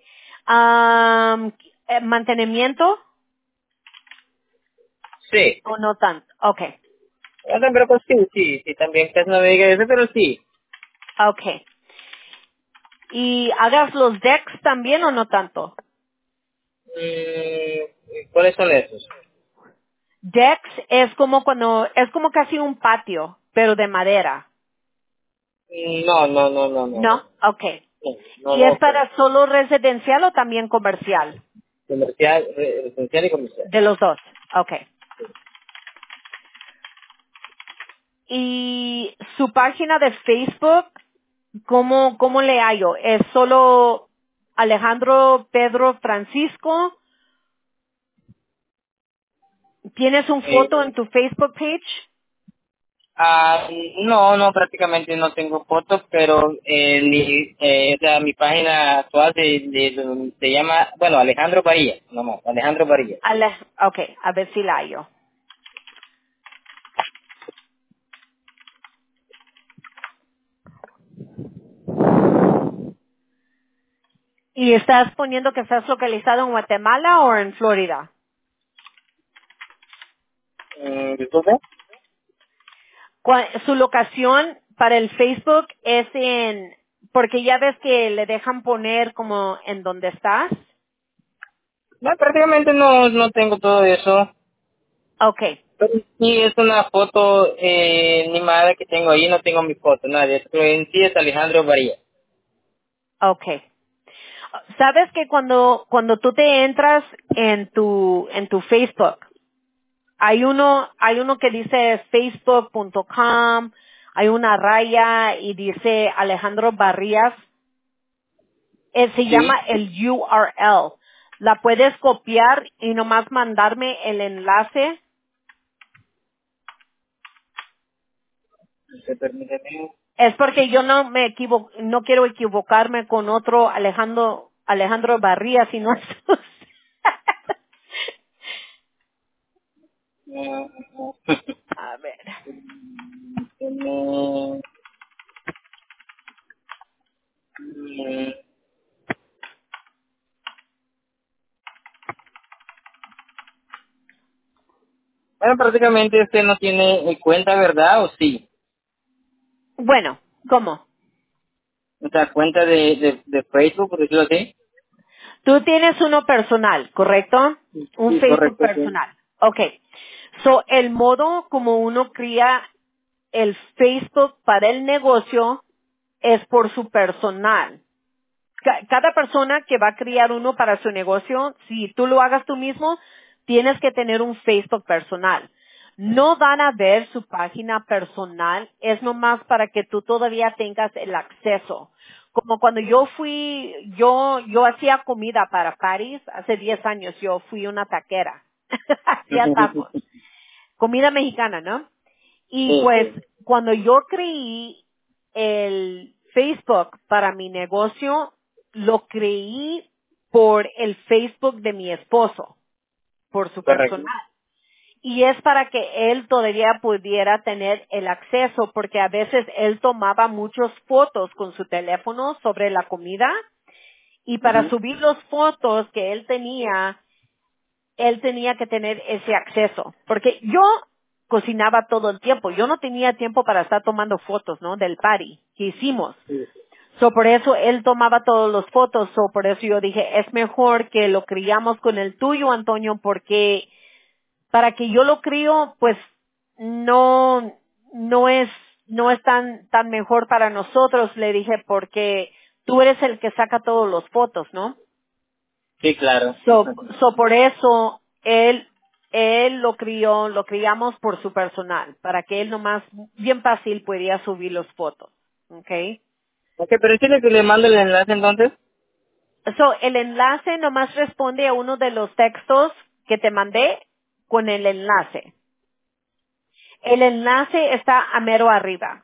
B: Mantenimiento
A: Sí.
B: o no tanto. Okay.
A: Pero pues sí, sí, sí, también casi no me diga eso, pero sí.
B: Okay. ¿Y hagas los decks también o no tanto?
A: ¿Cuáles son esos?
B: Decks es como casi un patio, pero de madera.
A: No, no, no, no, no, no.
B: ¿No? Okay.
A: No, no,
B: ¿Y
A: no,
B: es
A: ok.
B: para solo residencial o también comercial?
A: Comercial, residencial y comercial.
B: De los dos. Okay. ¿Y su página de Facebook, cómo le hallo? ¿Es solo Alejandro Pedro Francisco? ¿Tienes un foto en
A: Eh,
B: tu Facebook page?
A: no, no, prácticamente no tengo fotos, pero o sea, mi página actual se llama, bueno, Alejandro Varía, no, no, Alejandro Varía.
B: Okay, a ver si la hallo. ¿Y estás poniendo que estás localizado en Guatemala o en Florida?
A: ¿Disculpe?
B: Su locación para el Facebook es porque ya ves que le dejan poner como en donde estás.
A: No, prácticamente no, no tengo todo eso.
B: Okay,
A: Pero sí, es una foto animada que tengo ahí, no tengo mi foto, nada, pero en sí es Alejandro Varía.
B: okay. Sabes que cuando tú te entras en tu Facebook, hay uno que dice facebook.com, hay una raya y dice Alejandro Barrías. Se llama
A: Sí.
B: el URL. La puedes copiar y nomás mandarme el enlace.
A: Permíteme.
B: Es porque yo no quiero equivocarme con otro Alejandro Barría, sino a ver.
A: Mm, mm, Bueno, prácticamente usted no tiene cuenta, ¿verdad? ¿O sí?
B: Bueno, ¿cómo?
A: O sea, cuenta de Facebook, por decirlo así.
B: Tú tienes uno personal, ¿correcto? Un
A: Sí,
B: Facebook
A: correcto, sí.
B: personal. Okay. So, el modo como uno cría el Facebook para el negocio es por su personal. Cada persona que va a crear uno para su negocio, si tú lo hagas tú mismo, tienes que tener un Facebook personal. No van a ver su página personal, es nomás para que tú todavía tengas el acceso. Como cuando yo hacía comida para Paris, hace 10 años yo fui una taquera. Hacía tacos. Comida mexicana, ¿no? Y
A: Sí,
B: pues
A: sí.
B: cuando yo creí el Facebook para mi negocio, lo creí por el Facebook de mi esposo, por su
A: Correcto.
B: personal. Y es para que él todavía pudiera tener el acceso, porque a veces él tomaba muchas fotos con su teléfono sobre la comida y para
A: Ujú.
B: subir las fotos que él tenía que tener ese acceso. Porque yo cocinaba todo el tiempo. Yo no tenía tiempo para estar tomando fotos, ¿no? Del party que hicimos. So, por eso él tomaba todas las fotos. So, por eso yo dije, es mejor que lo criamos con el tuyo, Antonio, porque para que yo lo crío, pues no, no es tan mejor para nosotros, le dije, porque tú eres el que saca todas las fotos, ¿no?
A: Sí, claro.
B: So por eso él lo criamos por su personal, para que él nomás bien fácil podía subir las fotos, ¿ok?
A: Ok, pero sí que le mando el enlace entonces.
B: So el enlace nomás responde a uno de los textos que te mandé con el enlace. El enlace está a mero arriba.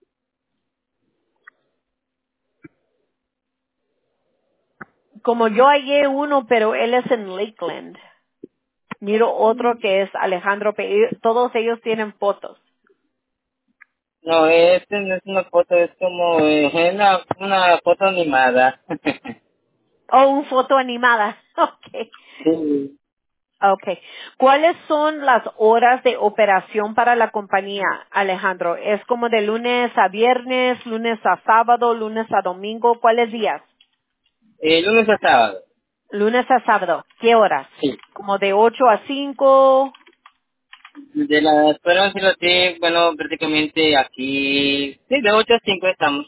B: Como yo hallé uno, pero él es en Lakeland. Miro otro que es Alejandro P. Todos ellos tienen fotos.
A: No, este no es una foto, es como una foto animada.
B: Oh, una foto animada. Okay.
A: Sí.
B: Okay. ¿Cuáles son las horas de operación para la compañía, Alejandro? ¿Es como de lunes a viernes, lunes a sábado, lunes a domingo? ¿Cuáles días?
A: Lunes a sábado.
B: Lunes a sábado. ¿Qué horas?
A: Sí.
B: ¿Como de 8 a 5?
A: De las, podemos decirlo así, bueno, prácticamente aquí, sí, de 8 a 5 estamos.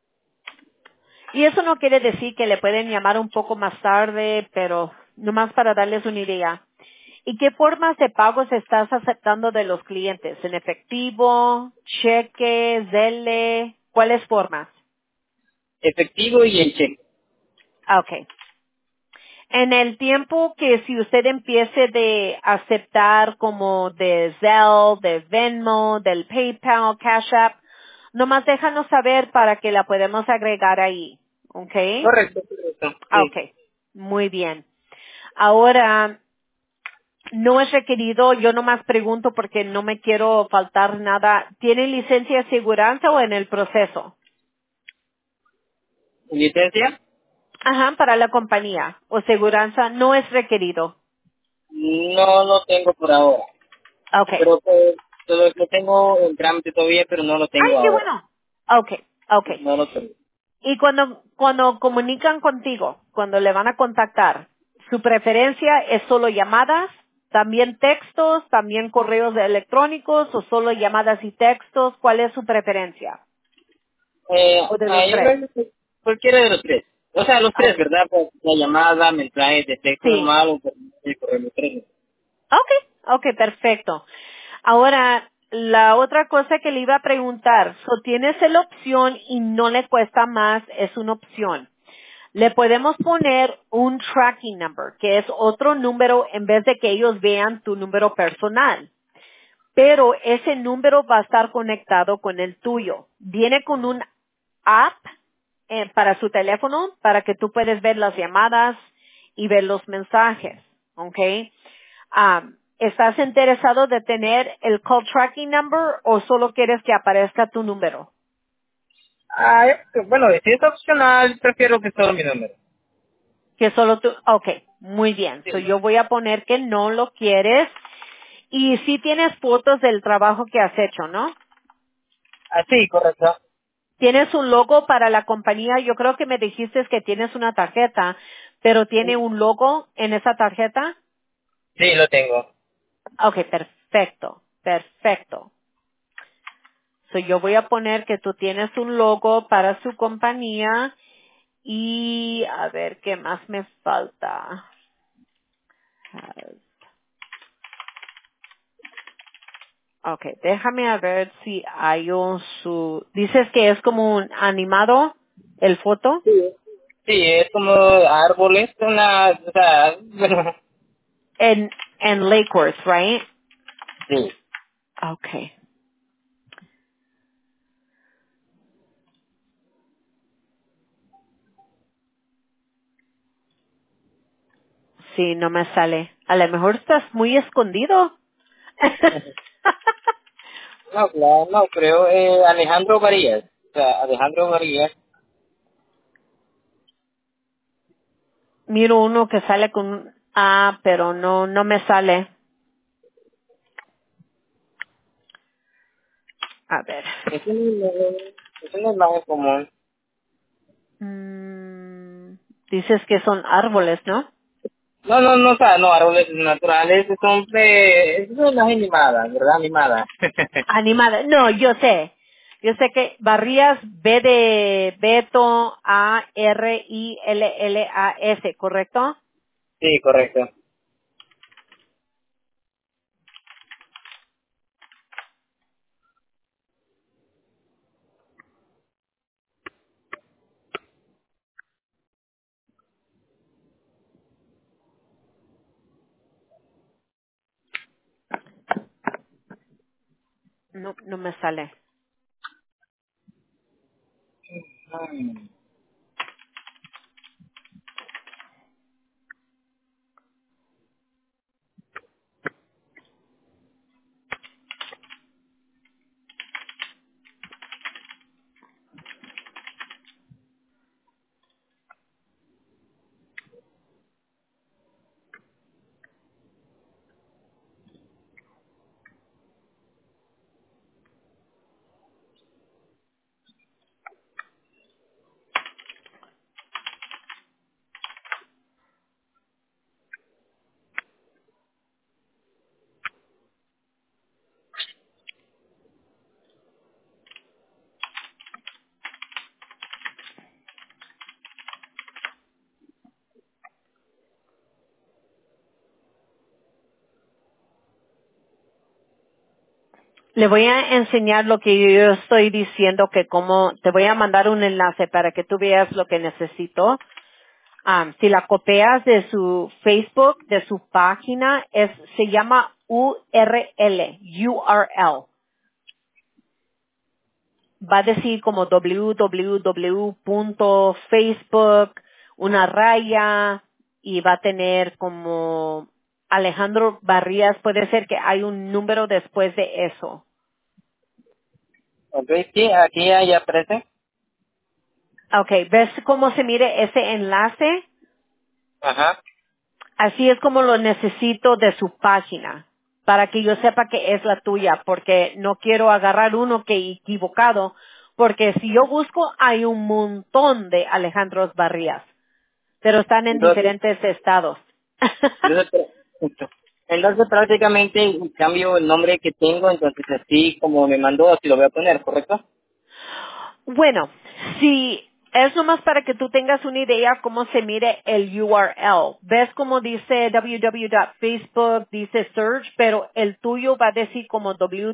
B: Y eso no quiere decir que le pueden llamar un poco más tarde, pero nomás para darles una idea. ¿Y qué formas de pagos estás aceptando de los clientes? ¿En efectivo, cheque, Zelle? ¿Cuáles formas?
A: Efectivo y en cheque.
B: Ah, ok. En el tiempo que si usted empiece de aceptar como de Zelle, de Venmo, del PayPal, Cash App, nomás déjanos saber para que la podamos agregar ahí. ¿Ok?
A: Correcto, correcto.
B: Ah,
A: Sí.
B: ok. Muy bien. Ahora, no es requerido, yo nomás pregunto porque no me quiero faltar nada. ¿Tiene licencia de aseguranza o en el proceso?
A: ¿Licencia?
B: Ajá, para la compañía. O aseguranza no es requerido.
A: No lo tengo por ahora.
B: Okay.
A: Pero pues, lo tengo en trámite todavía, pero no lo
B: Ay,
A: tengo
B: qué
A: ahora.
B: bueno. Okay, okay.
A: No lo tengo.
B: Y cuando comunican contigo, cuando le van a contactar, su preferencia es solo llamadas, también textos, también correos electrónicos o solo llamadas y textos. ¿Cuál es su preferencia? O de los
A: Yo
B: tres.
A: creo que cualquiera de los tres. O sea, los tres,
B: Okay.
A: ¿verdad? Pues, la llamada, mensaje de texto
B: Sí.
A: normal o por el correo, los tres.
B: Okay, okay, perfecto. Ahora, la otra cosa que le iba a preguntar, tienes la opción y no le cuesta más, es una opción. Le podemos poner un tracking number, que es otro número en vez de que ellos vean tu número personal. Pero ese número va a estar conectado con el tuyo. Viene con un app para su teléfono para que tú puedes ver las llamadas y ver los mensajes. ¿Ok? ¿Estás interesado de tener el call tracking number o solo quieres que aparezca tu número?
A: Bueno, si es opcional, prefiero que solo mi número.
B: Que solo tú, ok, muy bien. So
A: Sí.
B: yo voy a poner que no lo quieres. Y sí tienes fotos del trabajo que has hecho, ¿no?
A: Ah, sí, correcto.
B: Tienes un logo para la compañía. Yo creo que me dijiste que tienes una tarjeta, pero tiene un logo en esa tarjeta.
A: Sí, lo tengo.
B: Ok, perfecto, perfecto. So yo voy a poner que tú tienes un logo para su compañía y a ver qué más me falta. Okay, déjame a ver si hay dices que es como un animado, el foto,
A: Sí, es como árboles, o sea,
B: en, en Lake Worth, right?
A: sí.
B: Okay. Sí, no me sale. A lo mejor estás muy escondido.
A: No, claro, no, creo, Alejandro Varías. O sea, Alejandro Varías.
B: Miro uno que sale con un A, pero no me sale. A ver.
A: Es una imagen común.
B: Mm, dices que son árboles, ¿no?
A: No, o sea, no, árboles naturales, es una imagen animada, ¿verdad? Animada.
B: Animada. No, yo sé. Yo sé que Barrías, B de Beto, A-R-I-L-L-A-S, ¿correcto?
A: Sí, correcto.
B: No, no me sale.
A: Mm.
B: Le voy a enseñar lo que yo estoy diciendo, que como te voy a mandar un enlace para que tú veas lo que necesito. Si la copias de su Facebook, de su página, se llama URL. Va a decir como www.facebook, una raya, y va a tener como Alejandro Barrías. Puede ser que hay un número después de eso.
A: Ok, sí, aquí ya aparece.
B: Okay, ¿ves cómo se mire ese enlace?
A: Ajá.
B: Así es como lo necesito de su página, para que yo sepa que es la tuya, porque no quiero agarrar uno que equivocado, porque si yo busco hay un montón de Alejandros Barrías, pero están en
A: Entonces,
B: diferentes estados.
A: entonces, entonces prácticamente cambio el nombre que tengo, entonces así como me mandó, así lo voy a poner, ¿correcto?
B: Bueno, si es nomás para que tú tengas una idea cómo se mire el URL. ¿Ves cómo dice www.facebook, dice search, pero el tuyo va a decir como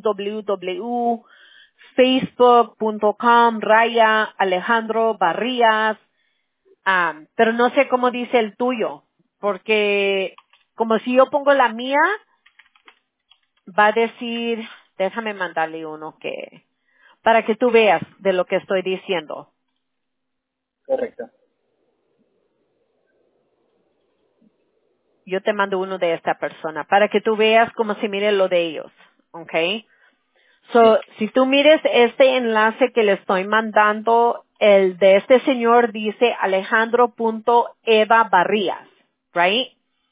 B: www.facebook.com, raya, Alejandro Barrías, pero no sé cómo dice el tuyo, porque como si yo pongo la mía, va a decir, déjame mandarle uno para que tú veas de lo que estoy diciendo.
A: Correcto.
B: Yo te mando uno de esta persona para que tú veas cómo se mire lo de ellos, ¿ok? So,
A: Sí.
B: si tú mires este enlace que le estoy mandando, el de este señor dice Alejandro.eva Barrías, right?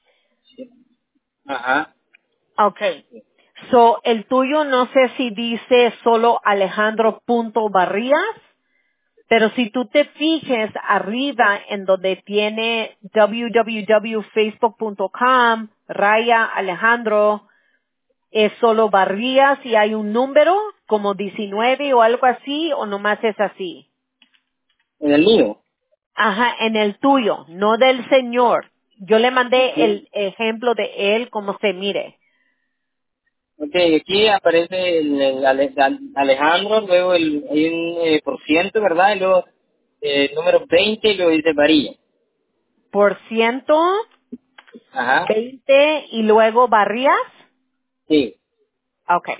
A: Ajá.
B: Okay. So, el tuyo no sé si dice solo Alejandro.barrías, pero si tú te fijes arriba en donde tiene www.facebook.com, raya Alejandro, es solo Barrías y hay un número como 19 o algo así, o nomás es así.
A: En el mío.
B: Ajá, en el tuyo, no del señor. Yo le mandé
A: Aquí,
B: el ejemplo de él como se mire.
A: ok, aquí aparece Alejandro, luego hay un por ciento, ¿verdad? Y luego número 20 y luego dice varilla.
B: Por ciento,
A: Ajá.
B: 20 y luego Barrías.
A: Sí.
B: Okay.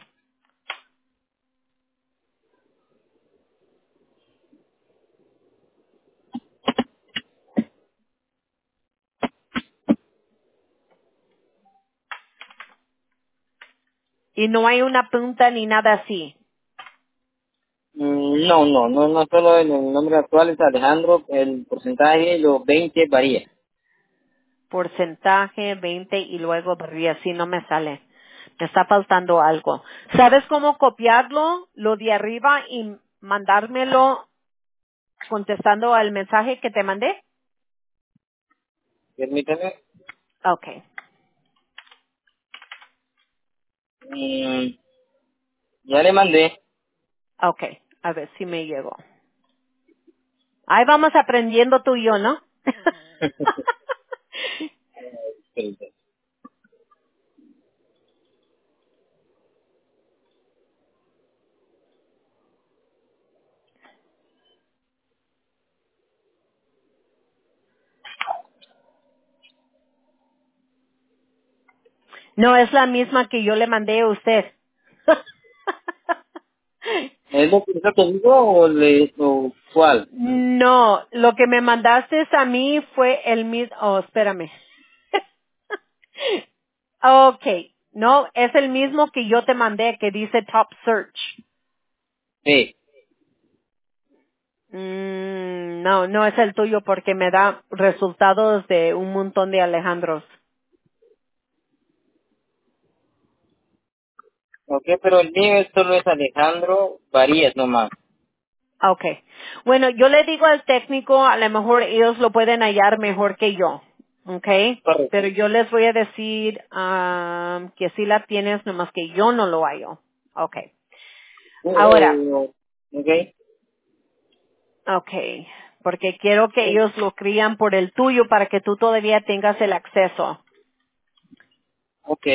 B: Y no hay una punta ni nada así.
A: No solo el nombre actual es Alejandro, el porcentaje, los 20 varía.
B: Porcentaje, 20 y luego Barrías. Sí, no me sale. Me está faltando algo. ¿Sabes cómo copiarlo? Lo de arriba y mandármelo contestando al mensaje que te mandé.
A: Permítame.
B: Okay.
A: Mm, ya le mandé.
B: Okay. A ver si me llegó. Ahí vamos aprendiendo tú y yo, ¿no? No es la misma que yo le mandé a usted.
A: ¿Es lo que yo te digo o cuál?
B: No, lo que me mandaste a mí fue el mismo. Oh, espérame. Okay, no, es el mismo que yo te mandé que dice Top Search.
A: Sí.
B: No, no es el tuyo porque me da resultados de un montón de Alejandros.
A: Ok, pero el mío solo es Alejandro Varías nomás.
B: Okay. Bueno, yo le digo al técnico, a lo mejor ellos lo pueden hallar mejor que yo. Okay.
A: Correcto.
B: Pero yo les voy a decir que sí la tienes, nomás que yo no lo hallo. Okay. Ahora,
A: Ok,
B: okay. Porque quiero que ellos lo crían por el tuyo para que tú todavía tengas el acceso.
A: ok,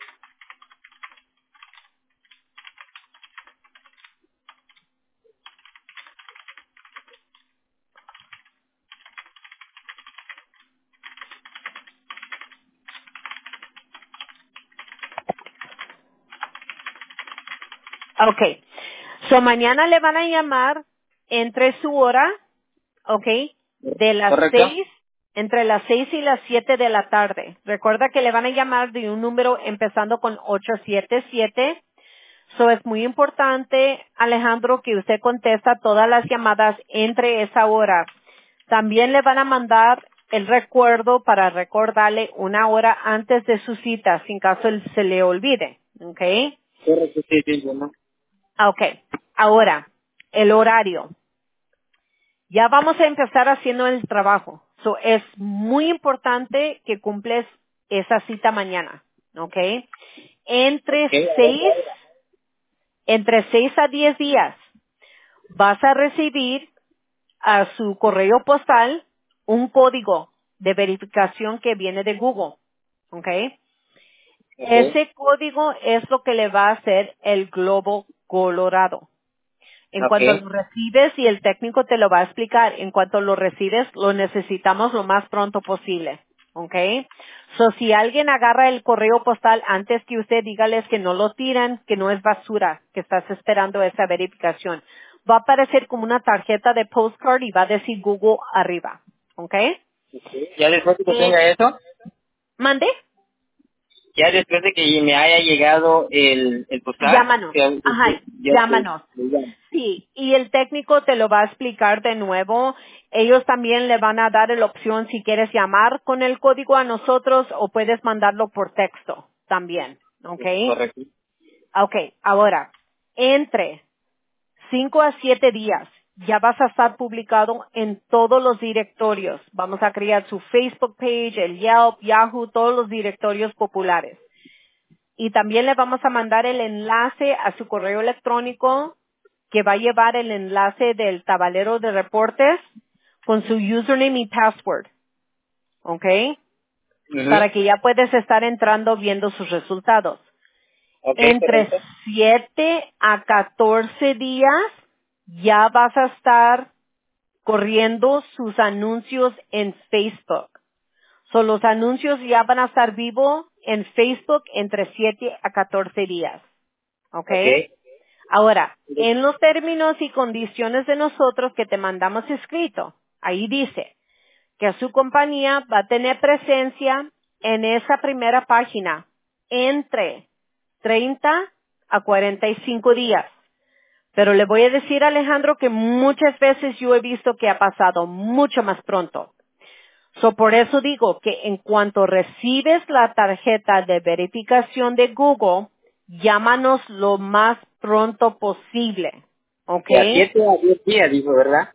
B: Okay. So mañana le van a llamar entre su hora, okay, de las
A: correcto.
B: 6, entre las 6 y las 7 de la tarde. Recuerda que le van a llamar de un número empezando con 877. So es muy importante, Alejandro, que usted contesta todas las llamadas entre esa hora. También le van a mandar el recuerdo para recordarle una hora antes de su cita, sin caso él se le olvide, okay?
A: Correcto, sí, sí, bueno.
B: Okay. Ahora, el horario. Ya vamos a empezar haciendo el trabajo. So, es muy importante que cumples esa cita mañana. ¿Ok? Entre
A: Ok, a ver,
B: 6, entre 6 a 10 días vas a recibir a su correo postal un código de verificación que viene de Google. ¿Ok?
A: ok,
B: Ese código es lo que le va a hacer el globo colorado. En cuanto
A: ok,
B: lo recibes, y el técnico te lo va a explicar, en cuanto lo recibes, lo necesitamos lo más pronto posible. ¿Ok? So, si alguien agarra el correo postal antes que usted, dígales que no lo tiran, que no es basura, que estás esperando esa verificación. Va a aparecer como una tarjeta de postcard y va a decir Google arriba. ¿Ok?
A: ok. Ya después de que
B: Eh,
A: tenga eso,
B: ¿Mande?
A: ya después de que me haya llegado el postal,
B: Llámanos. Ajá,
A: ya
B: llámanos.
A: le llamo.
B: Sí, y el técnico te lo va a explicar de nuevo. Ellos también le van a dar la opción si quieres llamar con el código a nosotros o puedes mandarlo por texto también. ¿Ok?
A: Correcto.
B: Ok, ahora, entre 5 a 7 días ya vas a estar publicado en todos los directorios. Vamos a crear su Facebook page, el Yelp, Yahoo, todos los directorios populares. Y también le vamos a mandar el enlace a su correo electrónico que va a llevar el enlace del tablero de reportes con su username y password. ¿Ok?
A: Ujú.
B: Para que ya puedes estar entrando viendo sus resultados.
A: Ok,
B: Entre
A: correcto.
B: 7 a 14 días ya vas a estar corriendo sus anuncios en Facebook. So, los anuncios ya van a estar vivos en Facebook entre 7 a 14 días. ¿Ok?
A: Ok,
B: Ahora, en los términos y condiciones de nosotros que te mandamos escrito, ahí dice que su compañía va a tener presencia en esa primera página entre 30 a 45 días. Pero le voy a decir, Alejandro, que muchas veces yo he visto que ha pasado mucho más pronto. So, por eso digo que en cuanto recibes la tarjeta de verificación de Google, llámanos lo más pronto posible. ¿Ok?
A: de a 7 a 10 días, dijo, ¿verdad?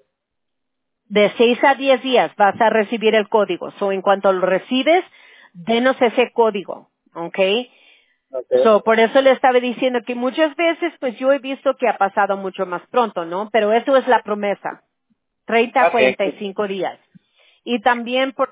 B: De 6 a 10 días vas a recibir el código. So, en cuanto lo recibes, denos ese código. ¿Ok?
A: Ok,
B: So, por eso le estaba diciendo que muchas veces, pues yo he visto que ha pasado mucho más pronto, ¿no? Pero eso es la promesa. 30 a
A: ok.
B: 45 días. Y también por